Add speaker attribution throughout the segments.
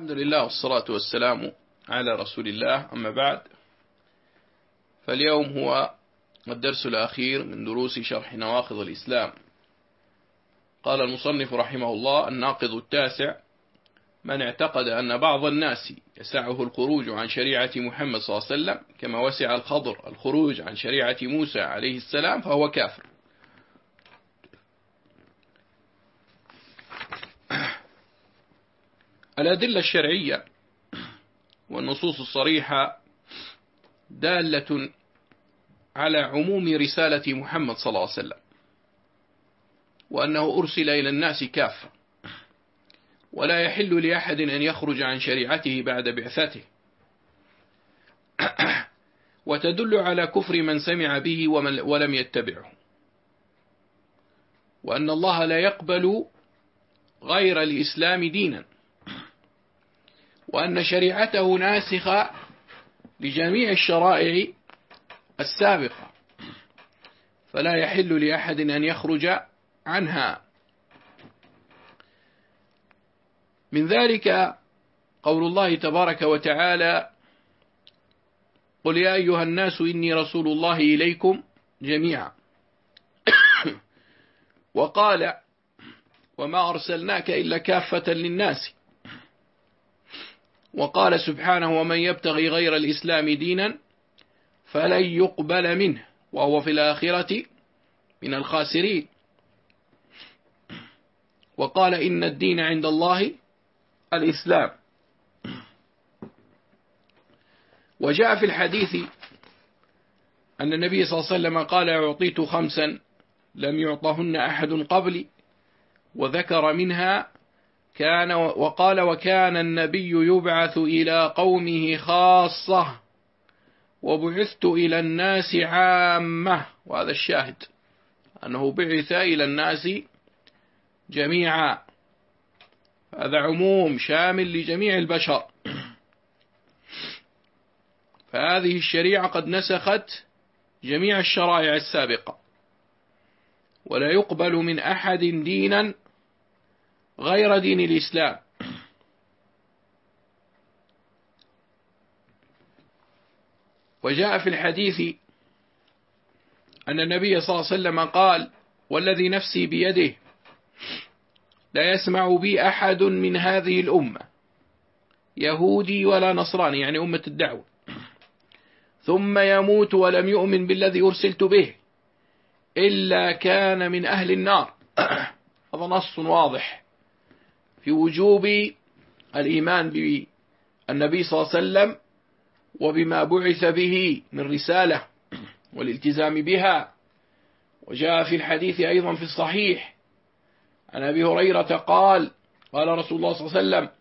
Speaker 1: الحمد لله والصلاة والسلام على رسول الله. أما بعد، فاليوم هو الدرس الأخير من دروس شرح نواقض الإسلام. قال المصنف رحمه الله: الناقض التاسع: من اعتقد أن بعض الناس يسعه الخروج عن شريعة محمد صلى الله عليه وسلم كما وسع الخضر الخروج عن شريعة موسى عليه السلام فهو كافر. الأدلة الشرعية والنصوص الصريحة دالة على عموم رسالة محمد صلى الله عليه وسلم، وأنه أرسل إلى الناس كافة، ولا يحل لأحد أن يخرج عن شريعته بعد بعثته، وتدل على كفر من سمع به ولم يتبعه، وأن الله لا يقبل غير الإسلام دينا، وأن شريعته ناسخة لجميع الشرائع السابقة، فلا يحل لأحد أن يخرج عنها. من ذلك قول الله تبارك وتعالى: قل يا أيها الناس إني رسول الله إليكم جميعا. وقال: وما أرسلناك إلا كافة للناس. وقال سبحانه: ومن يبتغي غير الإسلام دينا فلن يقبل منه وهو في الآخرة من الخاسرين. وقال: إن الدين عند الله الإسلام. وجاء في الحديث أن النبي صلى الله عليه وسلم قال: أعطيت خمسا لم يعطهن أحد قبلي، وذكر منها وقال: وكان النبي يبعث إلى قومه خاصة وبعثت إلى الناس عامة. وهذا الشاهد، أنه بعث إلى الناس جميعا، هذا عموم شامل لجميع البشر. فهذه الشريعة قد نسخت جميع الشرائع السابقة، ولا يقبل من أحد دينا غير دين الإسلام. وجاء في الحديث أن النبي صلى الله عليه وسلم قال: والذي نفسي بيده لا يسمع بي أحد من هذه الأمة يهودي ولا نصراني، يعني أمة الدعوة، ثم يموت ولم يؤمن بالذي أرسلت به إلا كان من أهل النار. هذا نص واضح في وجوب الإيمان بالنبي صلى الله عليه وسلم وبما بعث به من رسالة والالتزام بها. وجاء في الحديث أيضا في الصحيح عن أبي هريرة قال: قال رسول الله صلى الله عليه وسلم: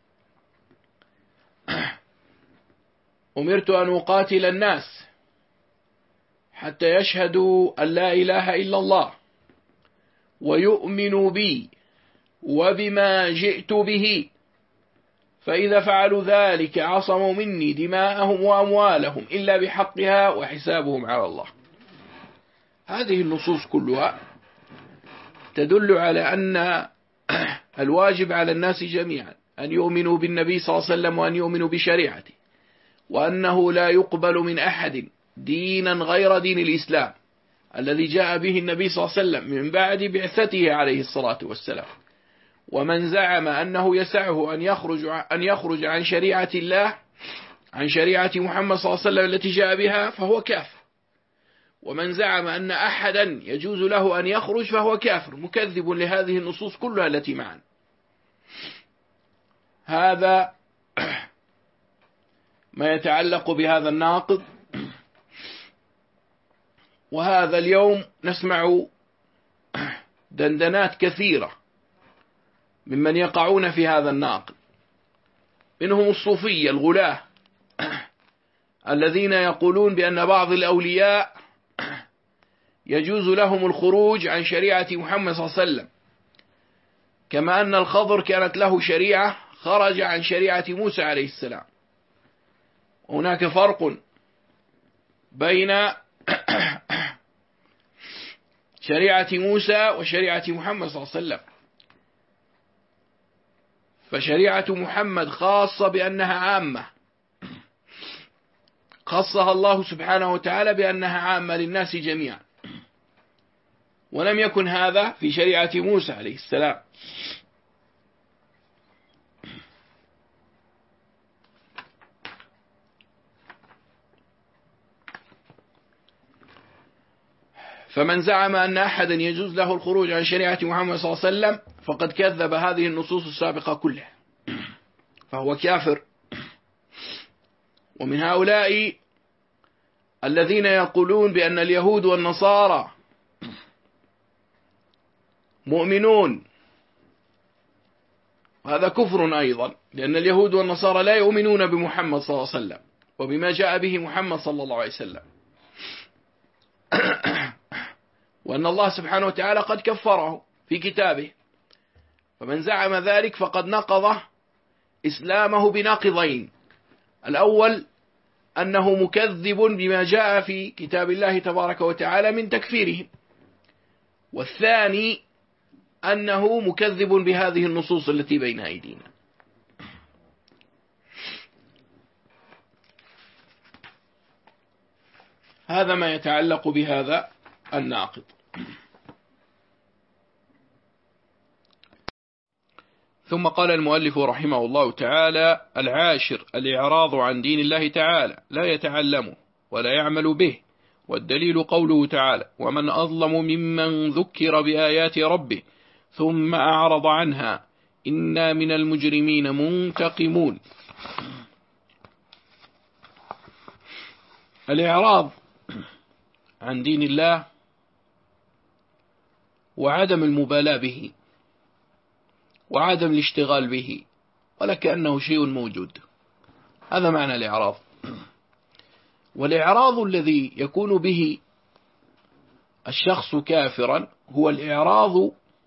Speaker 1: أمرت أن أقاتل الناس حتى يشهدوا أن لا إله إلا الله ويؤمنوا بي وبما جئت به، فإذا فعلوا ذلك عصموا مني دماءهم وأموالهم إلا بحقها وحسابهم على الله. هذه النصوص كلها تدل على أن الواجب على الناس جميعا أن يؤمنوا بالنبي صلى الله عليه وسلم وأن يؤمنوا بشريعته، وأنه لا يقبل من أحد دينا غير دين الإسلام الذي جاء به النبي صلى الله عليه وسلم من بعد بعثته عليه الصلاة والسلام. ومن زعم أنه يسعه أن يخرج عن شريعة الله، عن شريعة محمد صلى الله عليه وسلم التي جاء بها، فهو كافر. ومن زعم أن أحدا يجوز له أن يخرج فهو كافر مكذب لهذه النصوص كلها التي معنا. هذا ما يتعلق بهذا الناقض. وهذا اليوم نسمع دندنات كثيرة ممن يقعون في هذا الناقض، منهم الصوفية الغلاة الذين يقولون بأن بعض الأولياء يجوز لهم الخروج عن شريعة محمد صلى الله عليه وسلم، كما أن الخضر كانت له شريعة خرج عن شريعة موسى عليه السلام. هناك فرق بين شريعة موسى وشريعة محمد صلى الله عليه وسلم. فشريعة محمد خاصة بأنها عامة، خصها الله سبحانه وتعالى بأنها عامة للناس جميعا، ولم يكن هذا في شريعة موسى عليه السلام. فمن زعم أن أحدا يجوز له الخروج عن شريعة محمد صلى الله عليه وسلم فقد كذب هذه النصوص السابقة كلها، فهو كافر. ومن هؤلاء الذين يقولون بأن اليهود والنصارى مؤمنون، هذا كفر أيضا، لأن اليهود والنصارى لا يؤمنون بمحمد صلى الله عليه وسلم وبما جاء به محمد صلى الله عليه وسلم، وأن الله سبحانه وتعالى قد كفره في كتابه. فمن زعم ذلك فقد نقض إسلامه بناقضين: الأول أنه مكذب بما جاء في كتاب الله تبارك وتعالى من تكفيرهم، والثاني أنه مكذب بهذه النصوص التي بين أيدينا. هذا ما يتعلق بهذا الناقض. ثم قال المؤلف رحمه الله تعالى: العاشر الإعراض عن دين الله تعالى، لا يتعلمه ولا يعمل به، والدليل قوله تعالى: ومن أظلم ممن ذكر بآيات ربه ثم أعرض عنها إنا من المجرمين منتقمون. الإعراض عن دين الله وعدم المبالاة به وعدم الاشتغال به ولكأنه شيء موجود، هذا معنى الإعراض. والإعراض الذي يكون به الشخص كافرا هو الإعراض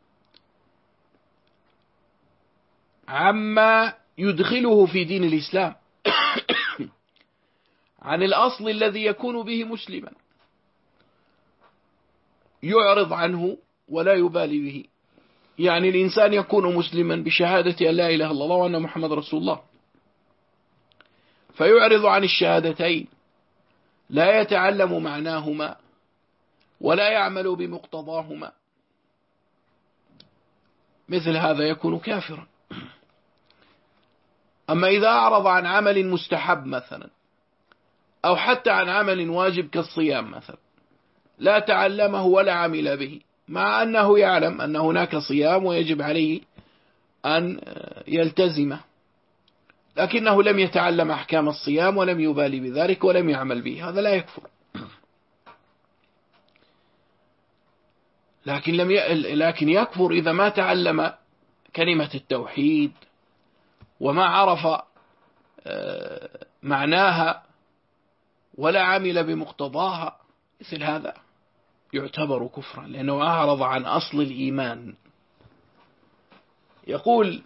Speaker 1: عما يدخله في دين الإسلام عن الأصل الذي يكون به مسلما، يعرض عنه ولا يبالي به. يعني الإنسان يكون مسلما بشهادة أن لا إله إلا الله وأن محمد رسول الله، فيعرض عن الشهادتين، لا يتعلم معناهما ولا يعمل بمقتضاهما، مثل هذا يكون كافرا. أما إذا أعرض عن عمل مستحب مثلا، أو حتى عن عمل واجب كالصيام مثلا، لا تعلمه ولا عمل به، مع أنه يعلم أن هناك صيام ويجب عليه أن يلتزمه، لكنه لم يتعلم أحكام الصيام ولم يبالي بذلك ولم يعمل به، هذا لا يكفر. لكن يكفر إذا ما تعلم كلمة التوحيد وما عرف معناها ولا عمل بمقتضاها، مثل هذا يعتبر كفرا لأنه أعرض عن أصل الإيمان. يقول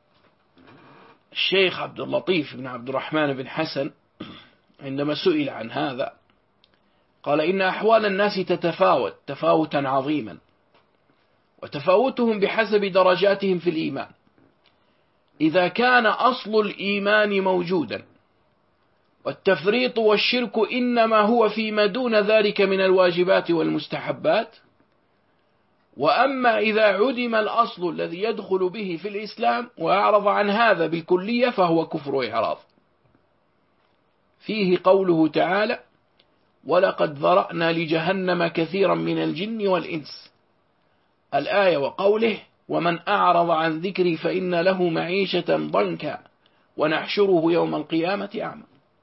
Speaker 1: الشيخ عبد اللطيف بن عبد الرحمن بن حسن عندما سئل عن هذا قال: إن أحوال الناس تتفاوت تفاوتا عظيما، وتفاوتهم بحسب درجاتهم في الإيمان. إذا كان أصل الإيمان موجودا والتفريط والشرك إنما هو فيما دون ذلك من الواجبات والمستحبات، وأما إذا عدم الأصل الذي يدخل به في الإسلام وأعرض عن هذا بالكلية فهو كفر إعراض. فيه قوله تعالى: ولقد ذرأنا لجهنم كثيرا من الجن والإنس، الآية، وقوله: ومن أعرض عن ذكري فإن له معيشة ضنكا ونحشره يوم القيامة أعمى.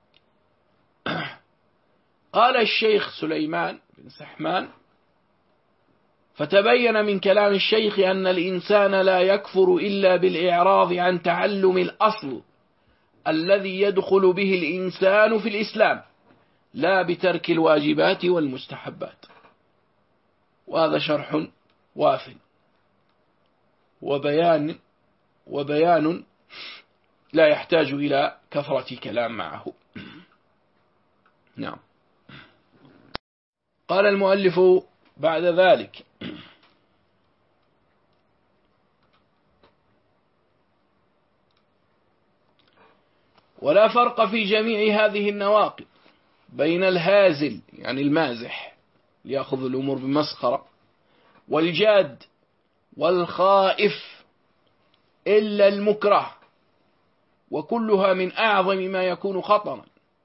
Speaker 1: قال الشيخ سليمان بن سحمان: فتبين من كلام الشيخ أن الإنسان لا يكفر إلا بالإعراض عن تعلم الأصل الذي يدخل به الإنسان في الإسلام، لا بترك الواجبات والمستحبات. وهذا شرح واف وبيان لا يحتاج إلى كثرة كلام معه. نعم. قال المؤلف بعد ذلك: ولا فرق في جميع هذه النواقض بين الهازل يعني المازح ليأخذ الأمور بمسخرة والجاد والخائف إلا المكره، وكلها من أعظم ما يكون خطرا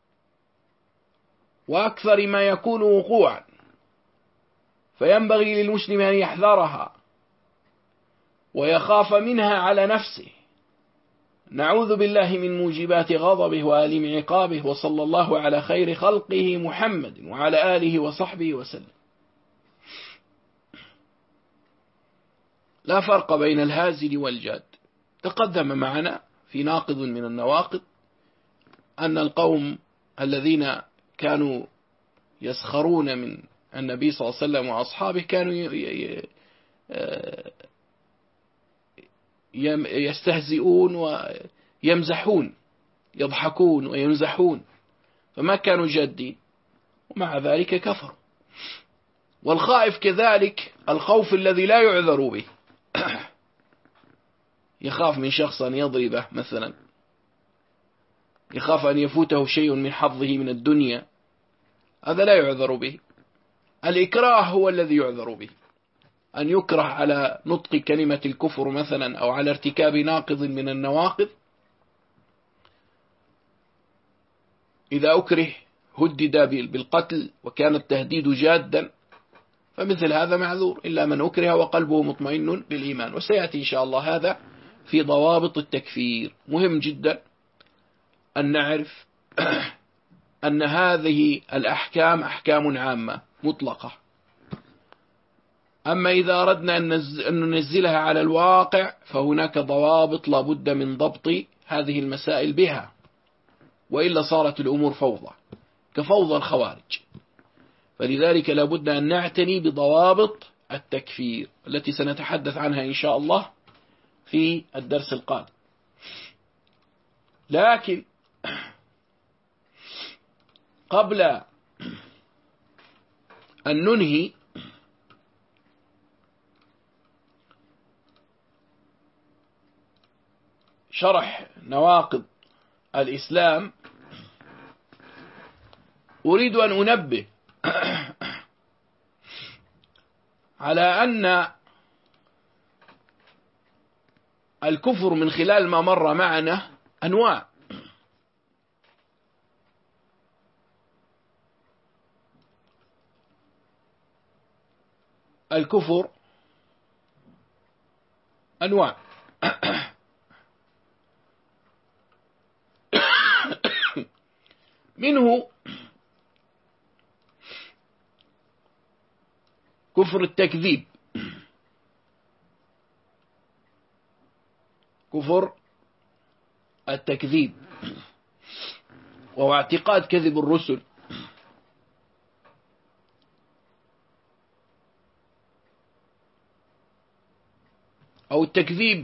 Speaker 1: وأكثر ما يكون وقوعا، فينبغي للمسلم أن يحذرها ويخاف منها على نفسه. نعوذ بالله من موجبات غضبه وآلم عقابه، وصلى الله على خير خلقه محمد وعلى آله وصحبه وسلم. لا فرق بين الهازل والجاد. تقدم معنا في ناقض من النواقض أن القوم الذين كانوا يسخرون من النبي صلى الله عليه وسلم وأصحابه كانوا يستهزئون ويمزحون، يضحكون ويمزحون، فما كانوا جادين، ومع ذلك كفروا. والخائف كذلك الخوف الذي لا يعذر به، يخاف من شخص أن يضربه مثلا، يخاف أن يفوته شيء من حظه من الدنيا، هذا لا يعذر به. الإكراه هو الذي يعذر به، أن يكره على نطق كلمة الكفر مثلا أو على ارتكاب ناقض من النواقض. إذا أكره هدد بالقتل وكان التهديد جادا، فمثل هذا معذور، إلا من أكره وقلبه مطمئن بالإيمان. وسيأتي إن شاء الله هذا في ضوابط التكفير. مهم جدا أن نعرف أن هذه الأحكام أحكام عامة مطلقة، أما إذا أردنا أن ننزلها على الواقع فهناك ضوابط لابد من ضبط هذه المسائل بها، وإلا صارت الأمور فوضى كفوضى الخوارج. فلذلك لابد أن نعتني بضوابط التكفير التي سنتحدث عنها إن شاء الله في الدرس القادم. لكن قبل أن ننهي شرح نواقض الإسلام أريد أن أنبه على أن الكفر من خلال ما مر معنا أنواع. الكفر أنواع. منه كفر التكذيب، كفر التكذيب وهو اعتقاد كذب الرسل، أو التكذيب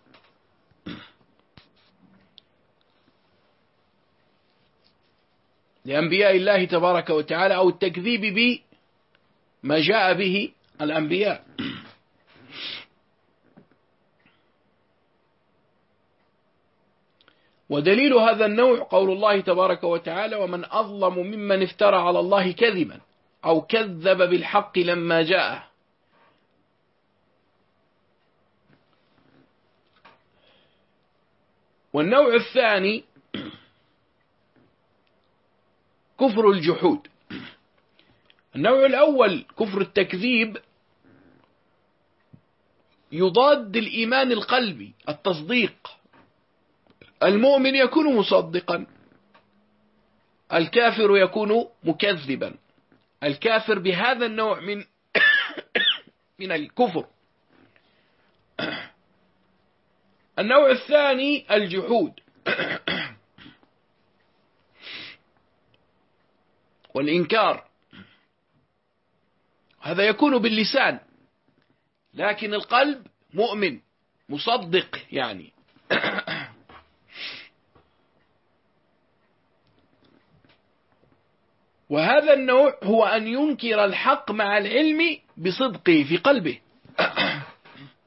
Speaker 1: لأنبياء الله تبارك وتعالى، أو التكذيب بما جاء به الأنبياء. ودليل هذا النوع قول الله تبارك وتعالى: ومن أظلم ممن افترى على الله كذبا أو كذب بالحق لما جاءه. والنوع الثاني كفر الجحود. النوع الأول كفر التكذيب يضاد الإيمان القلبي، التصديق. المؤمن يكون مصدقا، الكافر يكون مكذبا. الكافر بهذا النوع من الكفر. النوع الثاني الجحود والإنكار، هذا يكون باللسان، لكن القلب مؤمن مصدق يعني. وهذا النوع هو أن ينكر الحق مع العلم بصدقه في قلبه.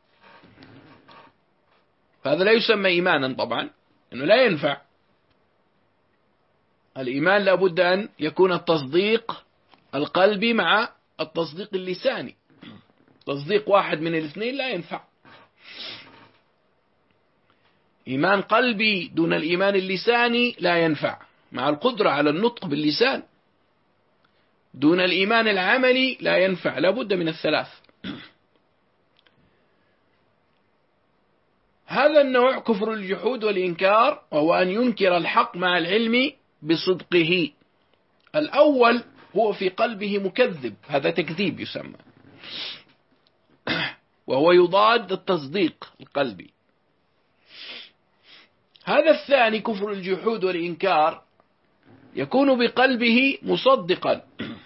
Speaker 1: هذا لا يسمى إيمانا طبعا، إنه لا ينفع، الإيمان لابد أن يكون التصديق القلبي مع التصديق اللساني. تصديق واحد من الاثنين لا ينفع. إيمان قلبي دون الإيمان اللساني لا ينفع، مع القدرة على النطق باللسان، دون الإيمان العملي لا ينفع، لابد من الثلاث. هذا النوع كفر الجحود والإنكار، وهو أن ينكر الحق مع العلم بصدقه. الأول هو في قلبه مكذب، هذا تكذيب يسمى، وهو يضاد التصديق القلبي. هذا الثاني كفر الجحود والإنكار يكون بقلبه مصدقا،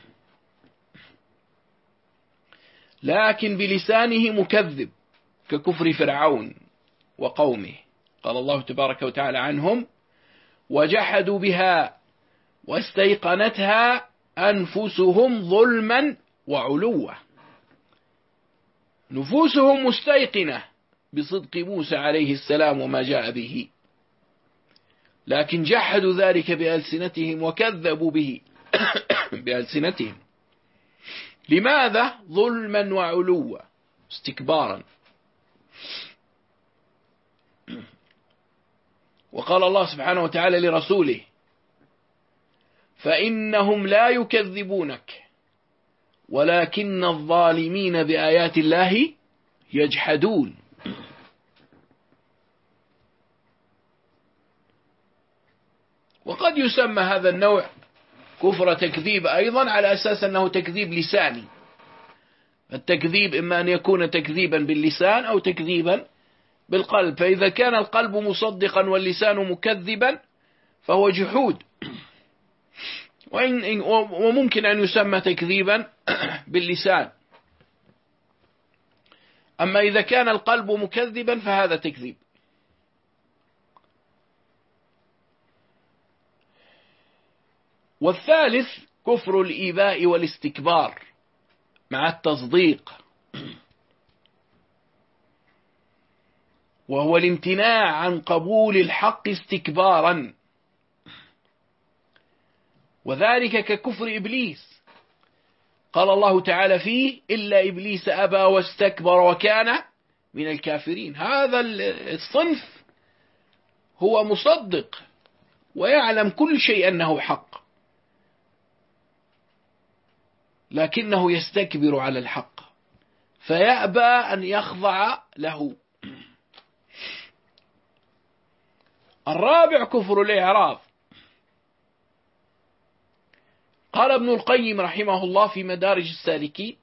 Speaker 1: لكن بلسانه مكذب، ككفر فرعون وقومه. قال الله تبارك وتعالى عنهم: وجحدوا بها واستيقنتها أنفسهم ظلما وعلوا. نفوسهم مستيقنة بصدق موسى عليه السلام وما جاء به، لكن جحدوا ذلك بألسنتهم وكذبوا به بألسنتهم. لماذا؟ ظلما وعلوا، استكبارا. وقال الله سبحانه وتعالى لرسوله: فإنهم لا يكذبونك ولكن الظالمين بآيات الله يجحدون. وقد يسمى هذا النوع كفر تكذيب أيضا، على أساس أنه تكذيب لساني. التكذيب إما أن يكون تكذيبا باللسان أو تكذيبا بالقلب، فإذا كان القلب مصدقا واللسان مكذبا فهو جحود، وممكن أن يسمى تكذيبا باللسان. أما إذا كان القلب مكذبا فهذا تكذيب. والثالث كفر الإيباء والاستكبار مع التصديق، وهو الامتناع عن قبول الحق استكبارا، وذلك ككفر إبليس. قال الله تعالى فيه: إلا إبليس أبى واستكبر وكان من الكافرين. هذا الصنف هو مصدق ويعلم كل شيء أنه حق، لكنه يستكبر على الحق فيأبى أن يخضع له. الرابع كفر الإعراض. قال ابن القيم رحمه الله في مدارج السالكين: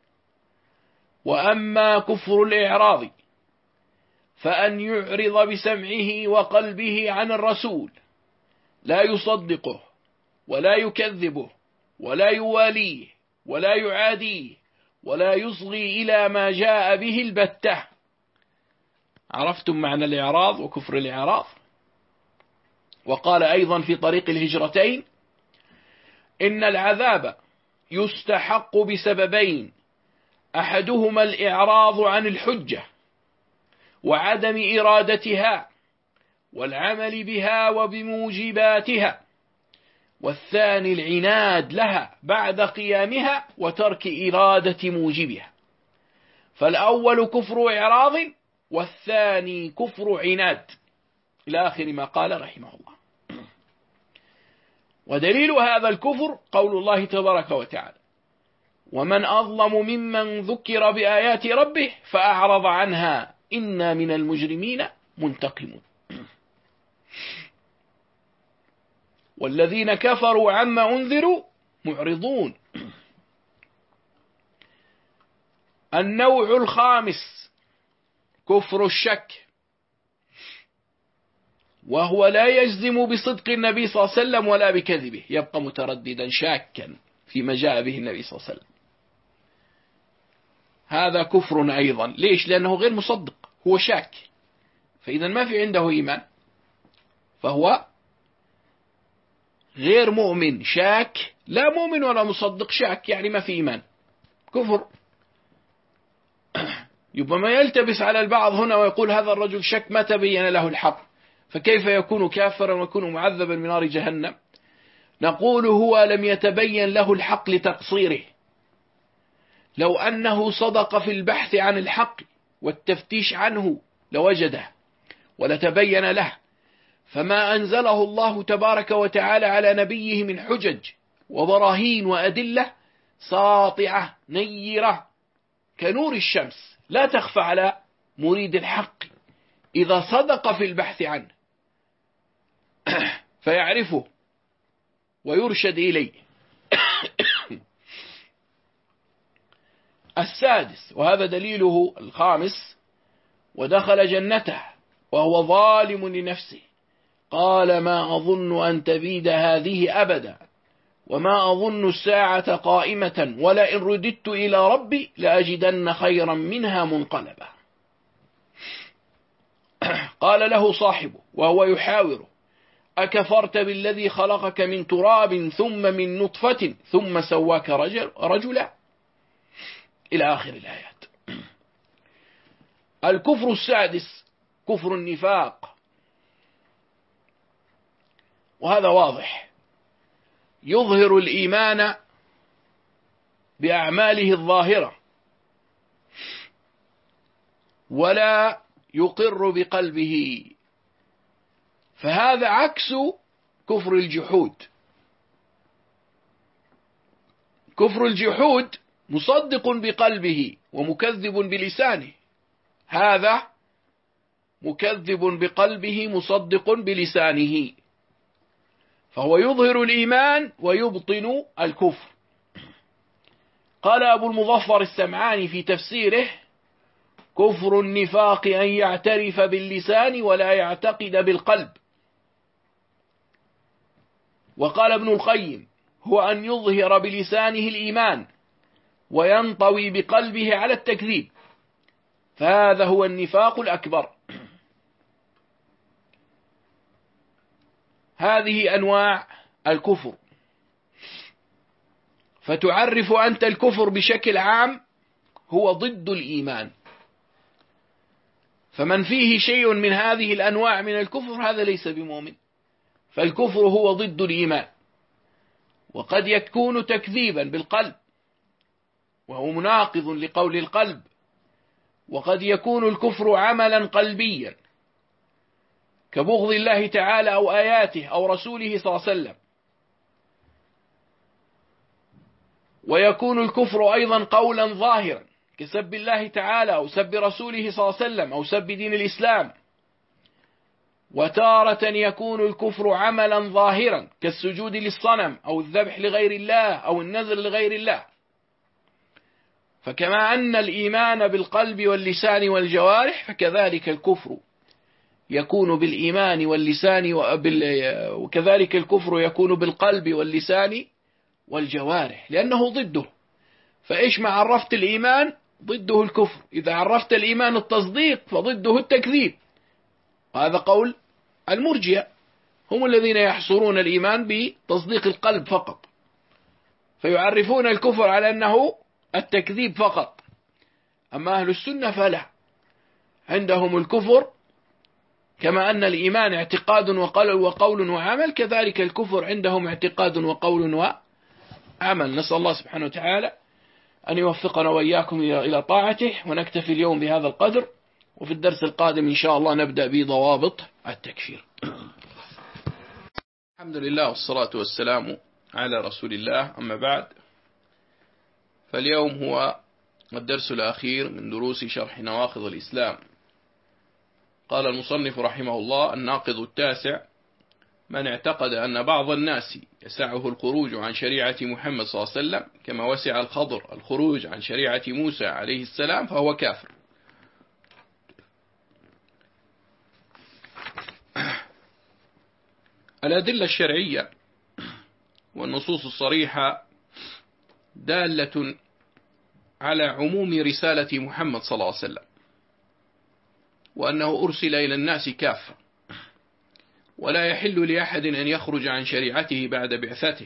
Speaker 1: وأما كفر الإعراض فأن يعرض بسمعه وقلبه عن الرسول، لا يصدقه ولا يكذبه ولا يواليه ولا يعاديه ولا يصغي إلى ما جاء به البتة. عرفتم معنى الإعراض وكفر الإعراض؟ وقال أيضا في طريق الهجرتين: إن العذاب يستحق بسببين، أحدهما الإعراض عن الحجة وعدم إرادتها والعمل بها وبموجباتها، والثاني العناد لها بعد قيامها وترك إرادة موجبها. فالأول كفر إعراض والثاني كفر عناد، إلى آخر ما قال رحمه الله. ودليل هذا الكفر قول الله تبارك وتعالى: ومن أظلم ممن ذكر بآيات ربه فأعرض عنها إنا من المجرمين منتقمون. والذين كفروا عما أنذروا معرضون. النوع الخامس كفر الشك، وهو لا يجزم بصدق النبي صلى الله عليه وسلم ولا بكذبه، يبقى مترددا شاكا فيما جاء به النبي صلى الله عليه وسلم. هذا كفر أيضا. ليش؟ لأنه غير مصدق، هو شاك، فإذا ما في عنده إيمان، فهو غير مؤمن شاك، لا مؤمن ولا مصدق، شاك يعني ما في إيمان، كفر. يبقى ما يلتبس على البعض هنا ويقول هذا الرجل شك ما تبين له الحق، فكيف يكون كافرا ويكون معذبا من نار جهنم؟ نقول هو لم يتبين له الحق لتقصيره، لو أنه صدق في البحث عن الحق والتفتيش عنه لوجده ولتبين له، فما أنزله الله تبارك وتعالى على نبيه من حجج وبراهين وأدلة ساطعة نيرة كنور الشمس لا تخفى على مريد الحق إذا صدق في البحث عنه فيعرفه ويرشد إليه. السادس، وهذا دليله الخامس: ودخل جنته وهو ظالم لنفسه قال ما أظن أن تبيد هذه أبدا وما أظن الساعة قائمة ولئن رددت إلى ربي لأجدن خيرا منها منقلبا. قال له صاحبه وهو يحاوره: أكفرت بالذي خلقك من تراب ثم من نطفة ثم سواك رجلا، إلى آخر الآيات. الكفر السادس كفر النفاق، وهذا واضح، يظهر الإيمان بأعماله الظاهرة ولا يقر بقلبه، فهذا عكس كفر الجحود. كفر الجحود مصدق بقلبه ومكذب بلسانه، هذا مكذب بقلبه مصدق بلسانه، فهو يظهر الإيمان ويبطن الكفر. قال أبو المظفر السمعاني في تفسيره: كفر النفاق أن يعترف باللسان ولا يعتقد بالقلب. وقال ابن القيم: هو أن يظهر بلسانه الإيمان وينطوي بقلبه على التكذيب، فهذا هو النفاق الأكبر. هذه أنواع الكفر. فتعرف أنت الكفر بشكل عام هو ضد الإيمان، فمن فيه شيء من هذه الأنواع من الكفر هذا ليس بمؤمن، فالكفر هو ضد الإيمان، وقد يكون تكذيبا بالقلب وهو مناقض لقول القلب، وقد يكون الكفر عملا قلبيا كبغض الله تعالى أو آياته أو رسوله صلى الله عليه وسلم، ويكون الكفر أيضا قولا ظاهرا كسب الله تعالى أو سب رسوله صلى الله عليه وسلم أو سب دين الإسلام، وتارة يكون الكفر عملا ظاهرا كالسجود للصنم أو الذبح لغير الله أو النذر لغير الله. فكما أن الإيمان بالقلب واللسان والجوارح فكذلك الكفر يكون بالإيمان واللسان وكذلك الكفر يكون بالقلب واللسان والجوارح، لأنه ضده. فإيش ما عرفت الإيمان ضده الكفر، إذا عرفت الإيمان التصديق فضده التكذيب. هذا قول المرجئة، هم الذين يحصرون الإيمان بتصديق القلب فقط، فيعرفون الكفر على أنه التكذيب فقط. أما أهل السنة فلا، عندهم الكفر كما أن الإيمان اعتقاد وقول وعمل، كذلك الكفر عندهم اعتقاد وقول وعمل. نسأل الله سبحانه وتعالى أن يوفقنا وإياكم إلى طاعته، ونكتفي اليوم بهذا القدر، وفي الدرس القادم إن شاء الله نبدأ بضوابط التكفير. الحمد لله والصلاة والسلام على رسول الله، أما بعد، فاليوم هو الدرس الأخير من دروس شرح نواقض الإسلام. قال المصنف رحمه الله: الناقض التاسع: من اعتقد أن بعض الناس يسعه الخروج عن شريعة محمد صلى الله عليه وسلم كما وسع الخضر الخروج عن شريعة موسى عليه السلام فهو كافر. الأدلة الشرعية والنصوص الصريحة دالة على عموم رسالة محمد صلى الله عليه وسلم، وأنه أرسل إلى الناس كافة، ولا يحل لأحد أن يخرج عن شريعته بعد بعثته،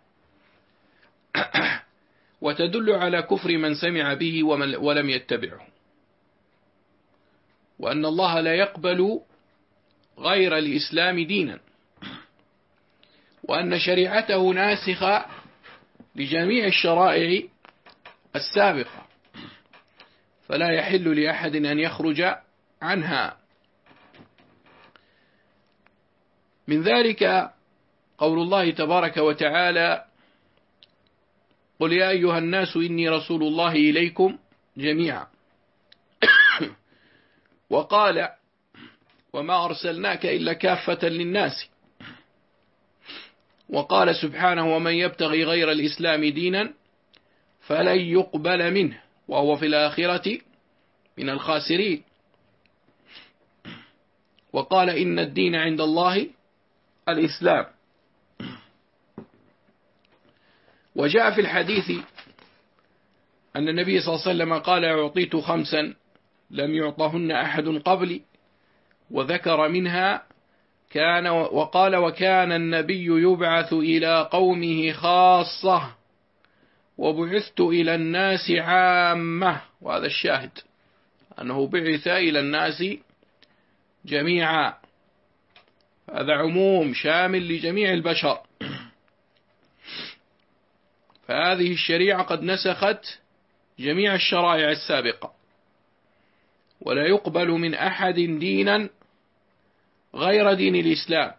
Speaker 1: وتدل على كفر من سمع به ولم يتبعه، وأن الله لا يقبل غير الإسلام دينا، وأن شريعته ناسخة لجميع الشرائع السابقة، فلا يحل لأحد أن يخرج عنها. من ذلك قول الله تبارك وتعالى: قل يا أيها الناس إني رسول الله إليكم جميعا. وقال: وما أرسلناك إلا كافة للناس. وقال سبحانه: ومن يبتغي غير الإسلام دينا فلن يقبل منه وهو في الآخرة من الخاسرين. وقال: إن الدين عند الله الإسلام. وجاء في الحديث أن النبي صلى الله عليه وسلم قال: أعطيت 5 لم يعطهن أحد قبلي، وذكر منها وقال: وكان النبي يبعث إلى قومه خاصة وبعثت إلى الناس عامة. وهذا الشاهد، أنه بعث إلى الناس جميعا، هذا عموم شامل لجميع البشر. فهذه الشريعة قد نسخت جميع الشرائع السابقة، ولا يقبل من أحد دينا غير دين الإسلام.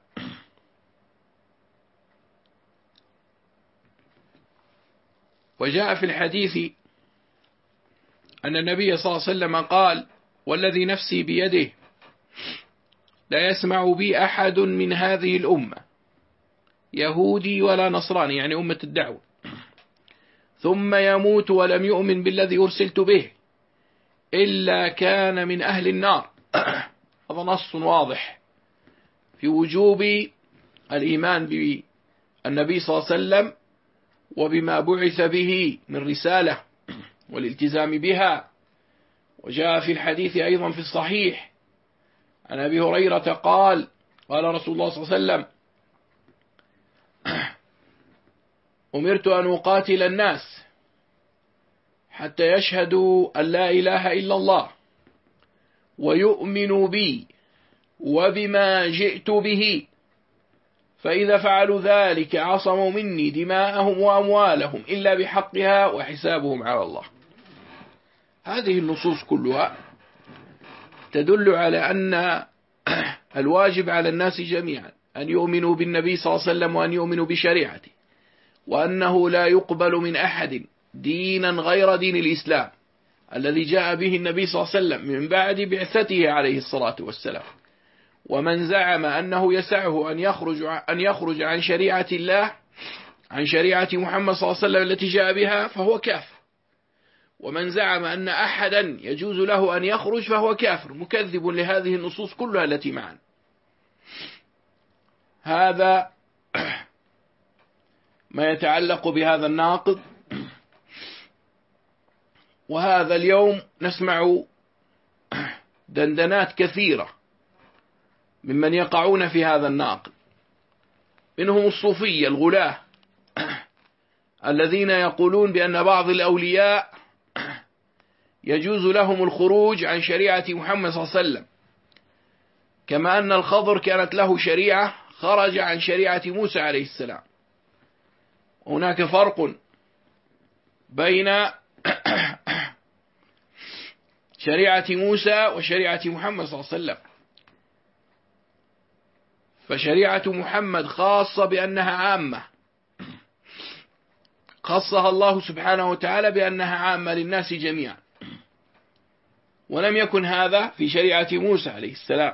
Speaker 1: وجاء في الحديث أن النبي صلى الله عليه وسلم قال: والذي نفسي بيده لا يسمع بي أحد من هذه الأمة يهودي ولا نصراني، يعني أمة الدعوة، ثم يموت ولم يؤمن بالذي أرسلت به إلا كان من أهل النار. هذا نص واضح في وجوب الإيمان بالنبي صلى الله عليه وسلم وبما بعث به من رسالة والالتزام بها. وجاء في الحديث أيضا في الصحيح عن أبي هريرة قال: قال رسول الله صلى الله عليه وسلم: أمرت أن أقاتل الناس حتى يشهدوا أن لا إله إلا الله ويؤمنوا بي وبما جئت به، فإذا فعلوا ذلك عصموا مني دماءهم وأموالهم إلا بحقها وحسابهم على الله. هذه النصوص كلها تدل على أن الواجب على الناس جميعا أن يؤمنوا بالنبي صلى الله عليه وسلم وأن يؤمنوا بشريعته، وأنه لا يقبل من أحد دينا غير دين الإسلام الذي جاء به النبي صلى الله عليه وسلم من بعد بعثته عليه الصلاة والسلام. ومن زعم أنه يسعه أن يخرج عن شريعة الله، عن شريعة محمد صلى الله عليه وسلم التي جاء بها، فهو كافر. ومن زعم أن أحدا يجوز له أن يخرج فهو كافر مكذب لهذه النصوص كلها التي معنا. هذا ما يتعلق بهذا الناقض. وهذا اليوم نسمع دندنات كثيرة ممن يقعون في هذا الناقض، منهم الصوفية الغلاة الذين يقولون بأن بعض الأولياء يجوز لهم الخروج عن شريعة محمد صلى الله عليه وسلم، كما أن الخضر كانت له شريعة خرج عن شريعة موسى عليه السلام. هناك فرق بين شريعة موسى وشريعة محمد صلى الله عليه وسلم. فشريعة محمد خاصة بأنها عامة، خصها الله سبحانه وتعالى بأنها عامة للناس جميعا، ولم يكن هذا في شريعة موسى عليه السلام.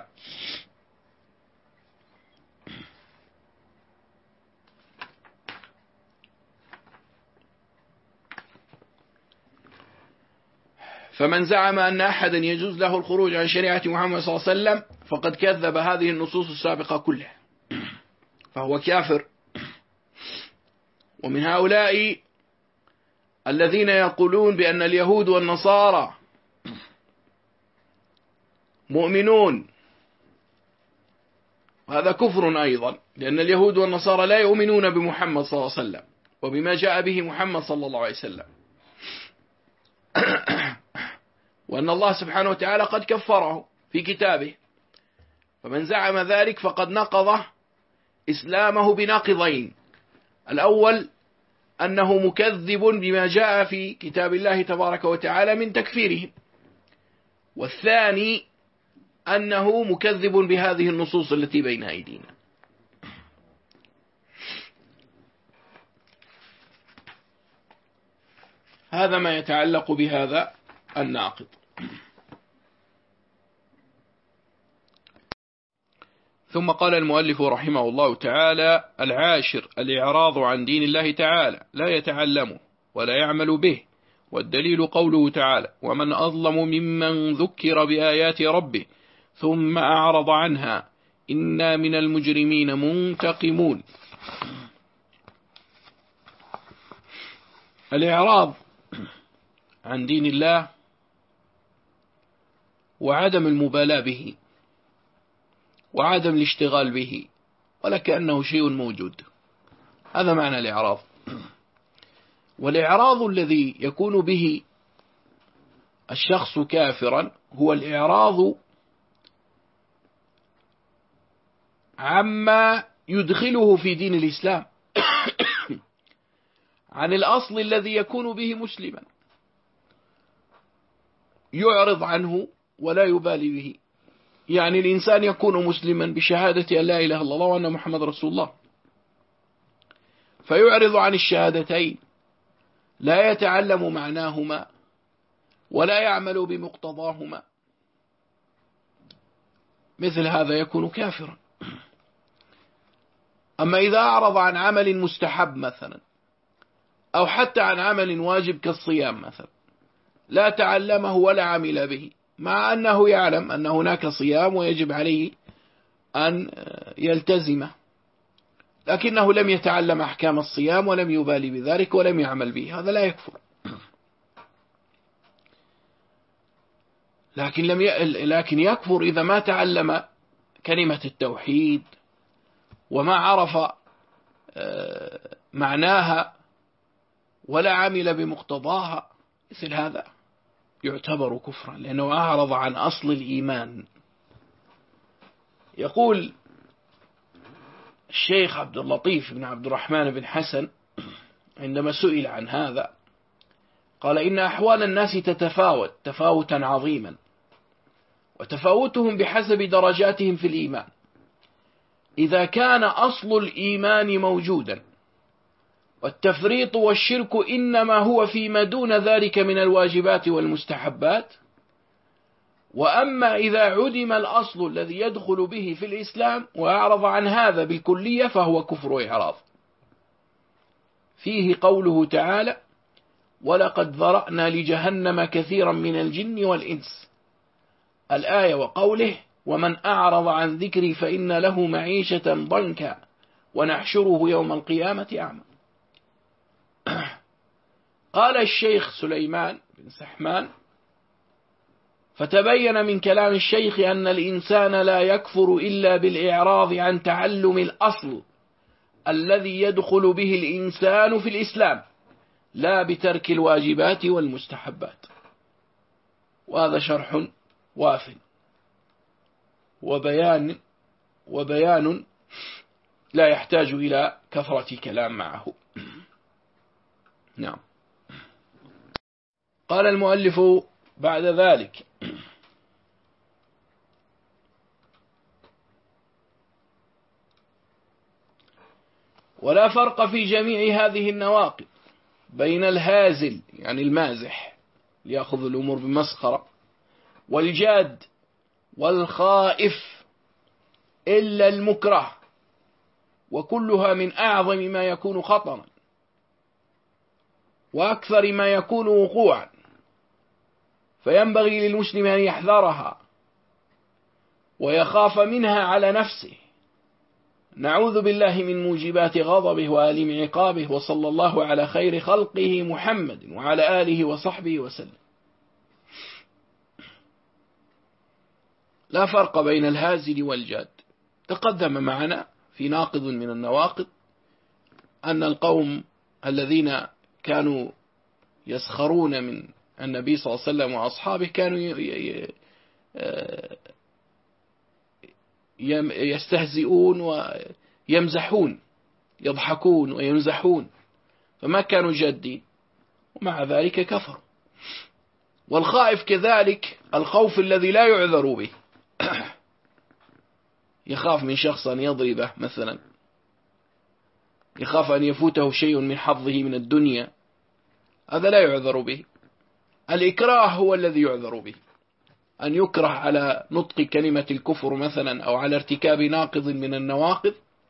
Speaker 1: فمن زعم أن أحدا يجوز له الخروج عن شريعة محمد صلى الله عليه وسلم فقد كذب هذه النصوص السابقة كلها، فهو كافر. ومن هؤلاء الذين يقولون بأن اليهود والنصارى مؤمنون، وهذا كفر أيضا، لأن اليهود والنصارى لا يؤمنون بمحمد صلى الله عليه وسلم وبما جاء به محمد صلى الله عليه وسلم، وأن الله سبحانه وتعالى قد كفره في كتابه. فمن زعم ذلك فقد نقض إسلامه بناقضين: الأول أنه مكذب بما جاء في كتاب الله تبارك وتعالى من تكفيرهم، والثاني أنه مكذب بهذه النصوص التي بين أيدينا. هذا ما يتعلق بهذا الناقض. ثم قال المؤلف رحمه الله تعالى: العاشر الإعراض عن دين الله تعالى، لا يتعلمه ولا يعمل به، والدليل قوله تعالى: ومن أظلم ممن ذكر بآيات ربه ثم أعرض عنها إنا من المجرمين منتقمون. الإعراض عن دين الله وعدم المبالاة به وعدم الاشتغال به ولا كأنه شيء موجود، هذا معنى الإعراض. والإعراض الذي يكون به الشخص كافرا هو الإعراض عما يدخله في دين الإسلام عن الأصل الذي يكون به مسلما، يعرض عنه ولا يبالي به. يعني الإنسان يكون مسلما بشهادة أن لا إله إلا الله وأن محمد رسول الله، فيعرض عن الشهادتين، لا يتعلم معناهما ولا يعمل بمقتضاهما، مثل هذا يكون كافرا. أما إذا أعرض عن عمل مستحب مثلا، أو حتى عن عمل واجب كالصيام مثلا، لا تعلمه ولا عمل به، مع أنه يعلم أن هناك صيام ويجب عليه أن يلتزمه، لكنه لم يتعلم أحكام الصيام ولم يبالي بذلك ولم يعمل به، هذا لا يكفر. لكن يكفر إذا ما تعلم كلمة التوحيد وما عرف معناها ولا عمل بمقتضاها، مثل هذا يعتبر كفرا لأنه أعرض عن أصل الإيمان. يقول الشيخ عبد اللطيف بن عبد الرحمن بن حسن عندما سئل عن هذا قال: إن أحوال الناس تتفاوت تفاوتا عظيما، وتفاوتهم بحسب درجاتهم في الإيمان. إذا كان أصل الإيمان موجودا والتفريط والشرك إنما هو فيما دون ذلك من الواجبات والمستحبات، وأما إذا عدم الأصل الذي يدخل به في الإسلام وأعرض عن هذا بالكلية فهو كفر إعراض. فيه قوله تعالى: ولقد ذرأنا لجهنم كثيرا من الجن والإنس، الآية، وقوله: ومن أعرض عن ذكري فإن له معيشة ضنكا ونحشره يوم القيامة أعمى. قال الشيخ سليمان بن سحمان: فتبين من كلام الشيخ أن الإنسان لا يكفر إلا بالإعراض عن تعلم الأصل الذي يدخل به الإنسان في الإسلام، لا بترك الواجبات والمستحبات. وهذا شرح واف وبيان لا يحتاج إلى كثرة كلام معه. نعم. قال المؤلف بعد ذلك: ولا فرق في جميع هذه النواقض بين الهازل يعني المازح ليأخذ الأمور بمسخرة والجاد والخائف إلا المكره، وكلها من أعظم ما يكون خطرا وأكثر ما يكون وقوعا، فينبغي للمسلم أن يحذرها ويخاف منها على نفسه. نعوذ بالله من موجبات غضبه وآلم عقابه، وصلى الله على خير خلقه محمد وعلى آله وصحبه وسلم. لا فرق بين الهازل والجاد. تقدم معنا في ناقض من النواقض أن القوم الذين كانوا يسخرون من النبي صلى الله عليه وسلم وأصحابه كانوا يستهزئون يمزحون، يضحكون ويمزحون، فما كانوا جادين، ومع ذلك كفروا. والخائف كذلك الخوف الذي لا يعذر به، يخاف من شخص أن يضربه مثلا، يخاف أن يفوته شيء من حظه من الدنيا، هذا لا يعذر به. الإكراه هو الذي يعذر به، أن يكره على نطق كلمة الكفر مثلا، أو على ارتكاب ناقض من النواقض.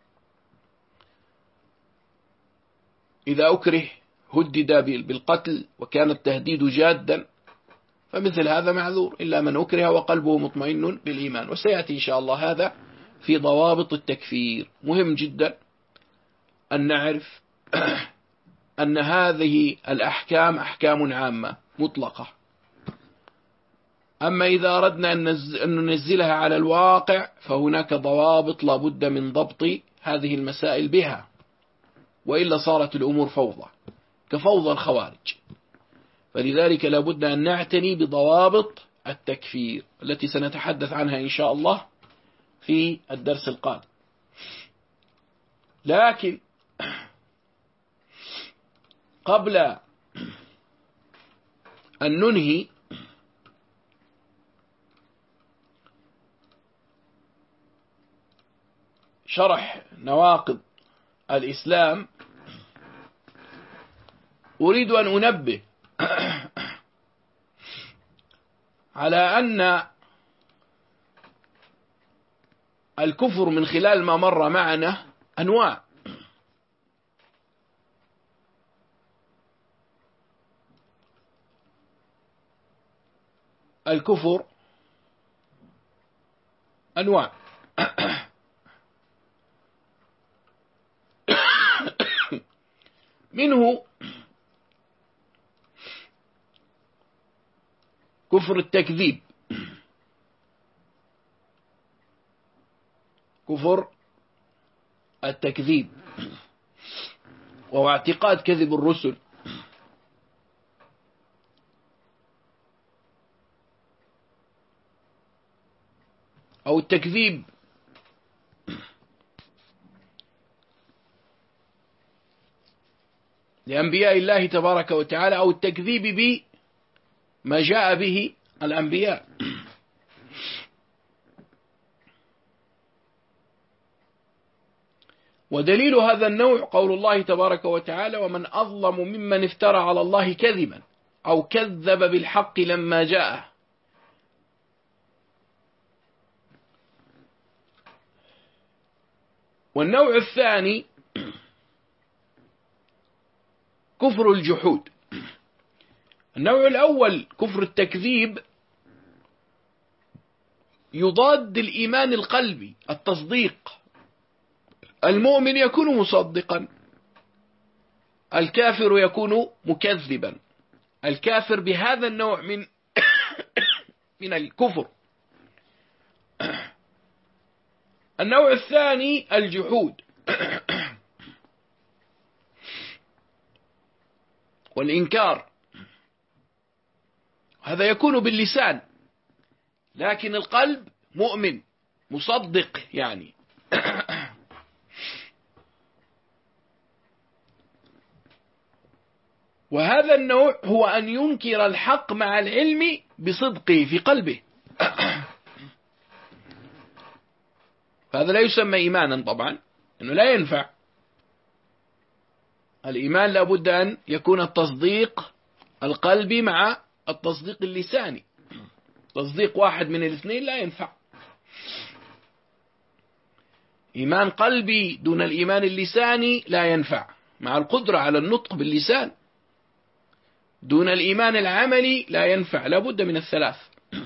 Speaker 1: إذا أكره هدد بالقتل وكان التهديد جادا، فمثل هذا معذور، إلا من أكره وقلبه مطمئن بالإيمان. وسيأتي إن شاء الله هذا في ضوابط التكفير. مهم جدا أن نعرف أن هذه الأحكام أحكام عامة مطلقة، أما إذا أردنا أن ننزلها على الواقع فهناك ضوابط لا بد من ضبط هذه المسائل بها، وإلا صارت الأمور فوضى كفوضى الخوارج. فلذلك لا بد أن نعتني بضوابط التكفير التي سنتحدث عنها إن شاء الله في الدرس القادم. لكن قبل أن ننهي شرح نواقض الإسلام أريد أن أنبه على أن الكفر من خلال ما مر معنا أنواع. الكفر أنواع. منه كفر التكذيب، كفر التكذيب وهو اعتقاد كذب الرسل، أو التكذيب لأنبياء الله تبارك وتعالى، أو التكذيب بما جاء به الأنبياء. ودليل هذا النوع قول الله تبارك وتعالى: ومن أظلم ممن افترى على الله كذبا أو كذب بالحق لما جاءه. والنوع الثاني كفر الجحود. النوع الأول كفر التكذيب يضاد الإيمان القلبي، التصديق. المؤمن يكون مصدقا، الكافر يكون مكذبا. الكافر بهذا النوع من الكفر. النوع الثاني الجحود والإنكار، هذا يكون باللسان، لكن القلب مؤمن مصدق يعني. وهذا النوع هو أن ينكر الحق مع العلم بصدقه في قلبه. هذا لا يسمى إيمانا طبعا، إنه لا ينفع. الإيمان لابد أن يكون التصديق القلبي مع التصديق اللساني. تصديق واحد من الاثنين لا ينفع. إيمان قلبي دون الإيمان اللساني لا ينفع، مع القدرة على النطق باللسان، دون الإيمان العملي لا ينفع، لابد من الثلاث.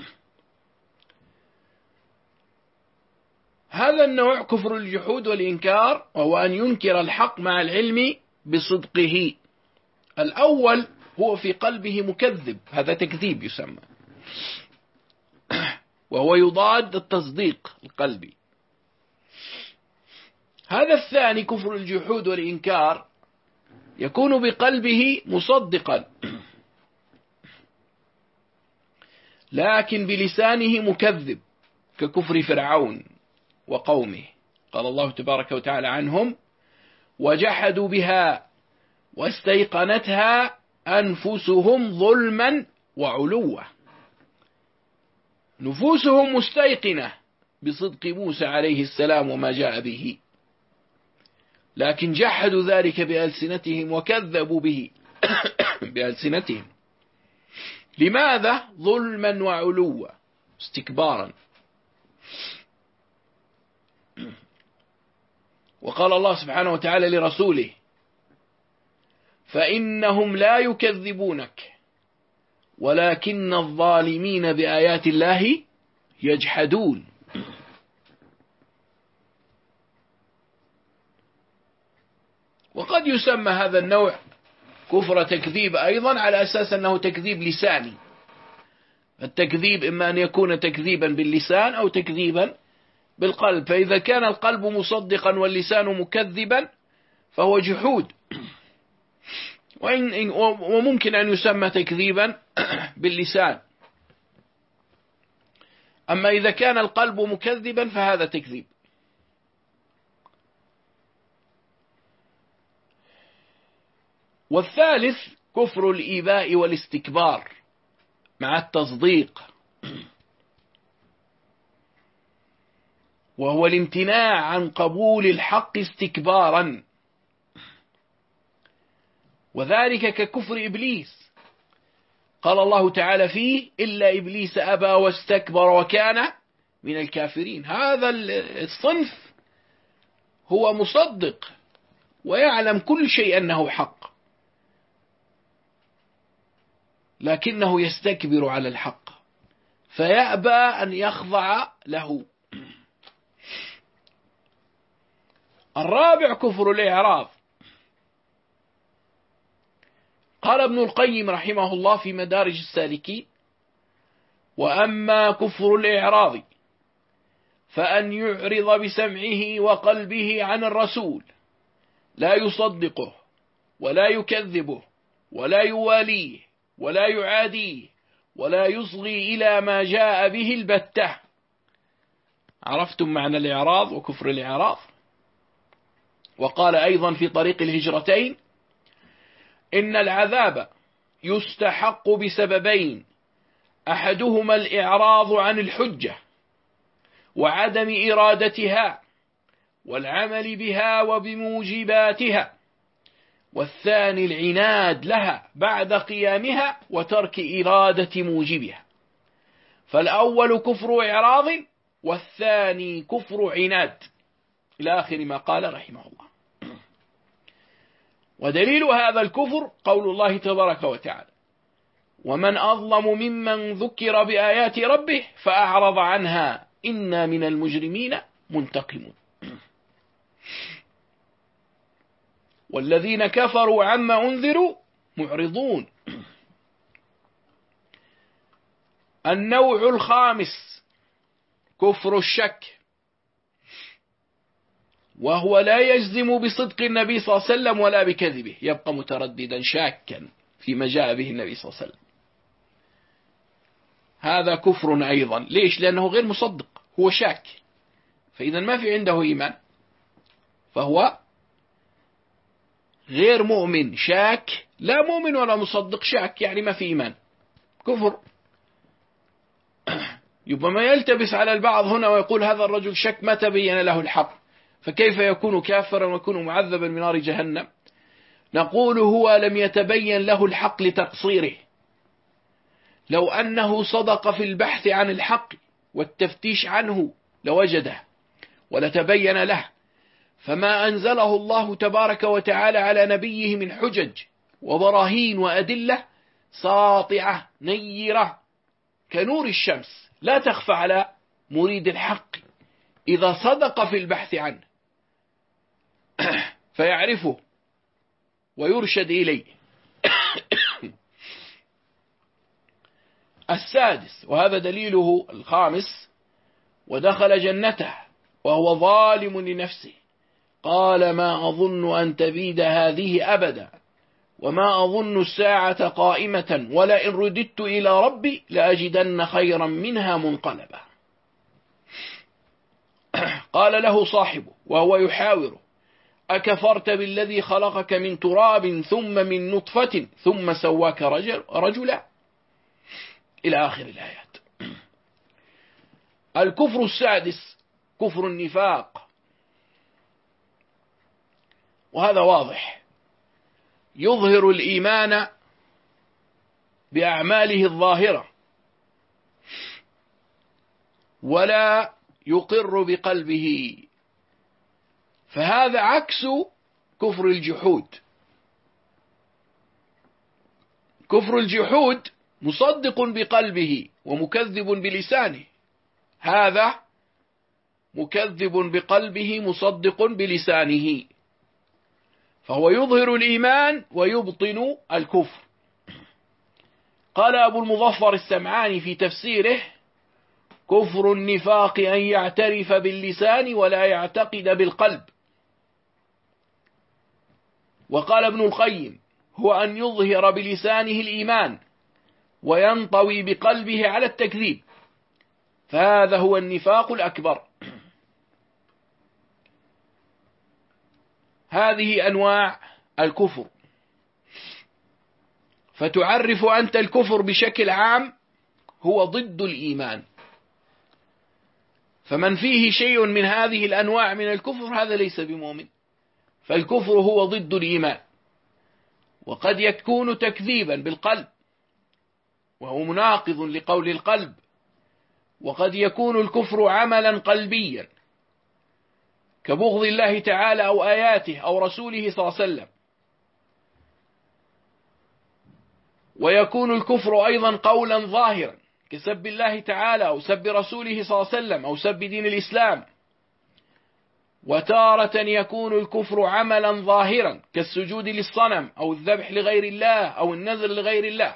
Speaker 1: هذا النوع كفر الجحود والإنكار، وهو أن ينكر الحق مع العلم بصدقه. الأول هو في قلبه مكذب، هذا تكذيب يسمى، وهو يضاد التصديق القلبي. هذا الثاني كفر الجحود والإنكار يكون بقلبه مصدقا، لكن بلسانه مكذب، ككفر فرعون وقومه قال الله تبارك وتعالى عنهم: وجحدوا بها واستيقنتها أنفسهم ظلما وعلوا. نفوسهم مستيقنة بصدق موسى عليه السلام وما جاء به، لكن جحدوا ذلك بألسنتهم وكذبوا به بألسنتهم. لماذا؟ ظلما وعلوا، استكبارا. وقال الله سبحانه وتعالى لرسوله: فإنهم لا يكذبونك ولكن الظالمين بآيات الله يجحدون. وقد يسمى هذا النوع كفر تكذيب أيضا، على أساس أنه تكذيب لساني. التكذيب إما أن يكون تكذيبا باللسان أو تكذيبا بالقلب، فإذا كان القلب مصدقا واللسان مكذبا فهو جحود، وممكن أن يسمى تكذيبا باللسان. أما إذا كان القلب مكذبا فهذا تكذيب. والثالث كفر الإيباء والاستكبار مع التصديق، وهو الامتناع عن قبول الحق استكبارا، وذلك ككفر إبليس. قال الله تعالى فيه: إلا إبليس أبى واستكبر وكان من الكافرين. هذا الصنف هو مصدق ويعلم كل شيء أنه حق، لكنه يستكبر على الحق فيأبى أن يخضع له. الرابع كفر الإعراض. قال ابن القيم رحمه الله في مدارج السالكين: وأما كفر الإعراض فأن يعرض بسمعه وقلبه عن الرسول، لا يصدقه ولا يكذبه ولا يواليه ولا يعاديه ولا يصغي إلى ما جاء به البتة. عرفتم معنى الإعراض وكفر الإعراض؟ وقال أيضا في طريق الهجرتين: إن العذاب يستحق بسببين، أحدهما الإعراض عن الحجة وعدم إرادتها والعمل بها وبموجباتها، والثاني العناد لها بعد قيامها وترك إرادة موجبها. فالأول كفر إعراض والثاني كفر عناد، إلى آخر ما قال رحمه الله. ودليل هذا الكفر قول الله تبارك وتعالى: ومن أظلم ممن ذكر بآيات ربه فأعرض عنها إنا من المجرمين منتقمون. والذين كفروا عما أنذروا معرضون. النوع الخامس كفر الشك، وهو لا يجزم بصدق النبي صلى الله عليه وسلم ولا بكذبه، يبقى مترددا شاكا فيما جاء به النبي صلى الله عليه وسلم. هذا كفر أيضا. ليش؟ لأنه غير مصدق، هو شاك، فإذا ما في عنده إيمان، فهو غير مؤمن شاك، لا مؤمن ولا مصدق، شاك يعني ما في إيمان، كفر. يبقى ما يلتبس على البعض هنا ويقول هذا الرجل شك ما تبين له الحق، فكيف يكون كافرا ويكون معذبا من نار جهنم؟ نقول هو لم يتبين له الحق لتقصيره. لو أنه صدق في البحث عن الحق والتفتيش عنه لوجده ولتبين له، فما أنزله الله تبارك وتعالى على نبيه من حجج وبراهين وأدلة ساطعة نيرة كنور الشمس لا تخفى على مريد الحق إذا صدق في البحث عنه فيعرفه ويرشد إليه. السادس، وهذا دليله الخامس: ودخل جنته وهو ظالم لنفسه قال ما أظن أن تبيد هذه أبدا وما أظن الساعة قائمة ولئن رددت إلى ربي لأجدن خيرا منها منقلبا. قال له صاحبه وهو يحاوره: أكفرت بالذي خلقك من تراب ثم من نطفة ثم سواك رجلا، إلى آخر الآيات. الكفر السادس كفر النفاق، وهذا واضح: يظهر الإيمان بأعماله الظاهرة ولا يقر بقلبه، فهذا عكس كفر الجحود. كفر الجحود مصدق بقلبه ومكذب بلسانه، هذا مكذب بقلبه مصدق بلسانه، فهو يظهر الإيمان ويبطن الكفر. قال أبو المظفر السمعاني في تفسيره: كفر النفاق أن يعترف باللسان ولا يعتقد بالقلب. وقال ابن القيم: هو أن يظهر بلسانه الإيمان وينطوي بقلبه على التكذيب، فهذا هو النفاق الأكبر. هذه أنواع الكفر. فتعرف أنت الكفر بشكل عام هو ضد الإيمان، فمن فيه شيء من هذه الأنواع من الكفر هذا ليس بمؤمن، فالكفر هو ضد الإيمان. وقد يكون تكذيبا بالقلب وهو مناقض لقول القلب، وقد يكون الكفر عملا قلبيا كبغض الله تعالى أو آياته أو رسوله صلى الله عليه وسلم، ويكون الكفر أيضا قولا ظاهرا كسب الله تعالى أو سب رسوله صلى الله عليه وسلم أو سب دين الإسلام، وتارة يكون الكفر عملا ظاهرا كالسجود للصنم أو الذبح لغير الله أو النذر لغير الله.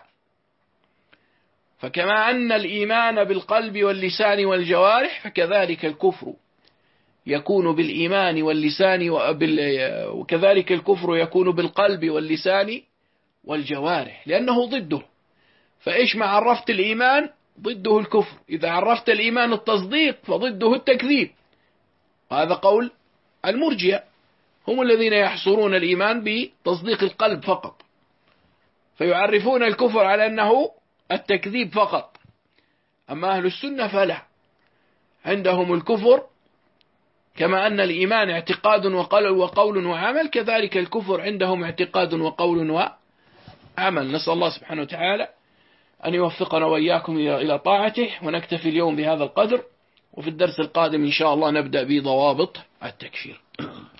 Speaker 1: فكما أن الإيمان بالقلب واللسان والجوارح، فكذلك الكفر يكون بالإيمان واللسان وكذلك الكفر يكون بالقلب واللسان والجوارح، لأنه ضده. فإيش ما عرفت الإيمان ضده الكفر، إذا عرفت الإيمان التصديق فضده التكذيب. هذا قول المرجئة، هم الذين يحصرون الإيمان بتصديق القلب فقط، فيعرفون الكفر على أنه التكذيب فقط. أما أهل السنة فلا، عندهم الكفر كما أن الإيمان اعتقاد وقول وعمل، كذلك الكفر عندهم اعتقاد وقول وعمل. نسأل الله سبحانه وتعالى أن يوفقنا وإياكم إلى طاعته، ونكتفي اليوم بهذا القدر، وفي الدرس القادم إن شاء الله نبدأ بضوابط التكفير.